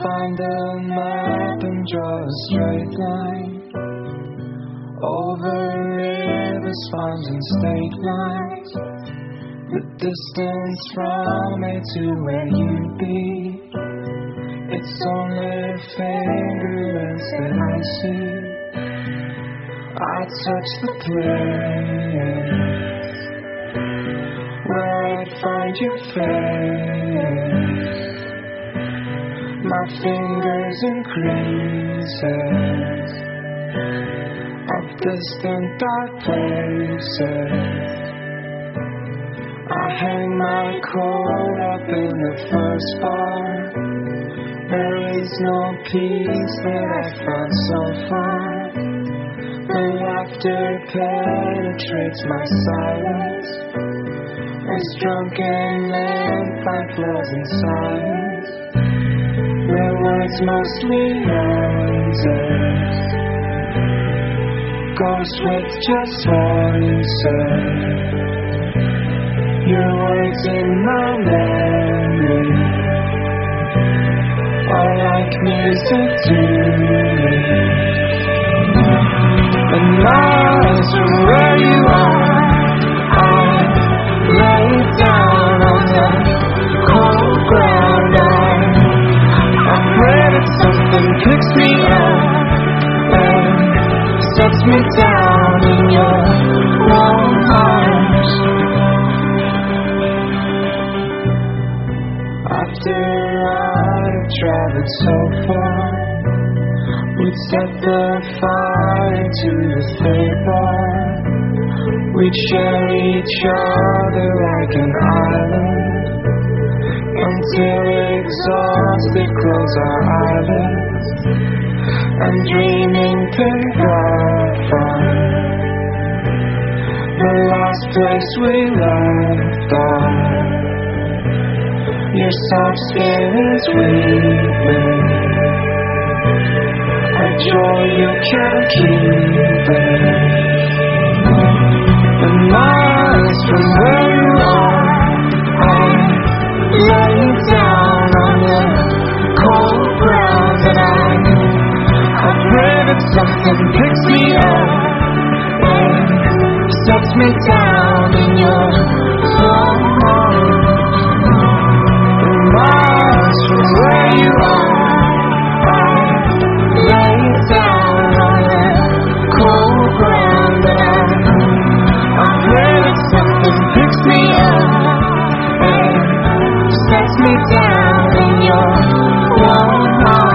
find a map and draw a straight line over rivers, farms and state lines. The distance from it to where you'd be, it's only fingerless that I see. I touch the place where I'd find your face. My fingers in creases of distant dark places. I hang my coat up in the first bar. There is no peace that I've found so far. The laughter penetrates my silence, as drunken men find flows in silence. Their words mostly noises, ghosts with just voices. Your words in my memory are like music to me. And miles from where you are, I lay down on the cold ground. I pray that something picks me up and sets me down in your warm arms. After I've traveled so far, we'd set the fire to the third bar. We'd share each other like an island, until exhausted close our eyelids, and dreaming pick up on the last place we left off. Your soft skin is weeping, a joy you can't keep it. And miles from where you are, I lay down on the cold ground. And I pray that something picks me up and sets me down in your warm arms. Miles from where you are, I lay down on the cold ground. And I pray that something picks me up and sets me down in your warm arms.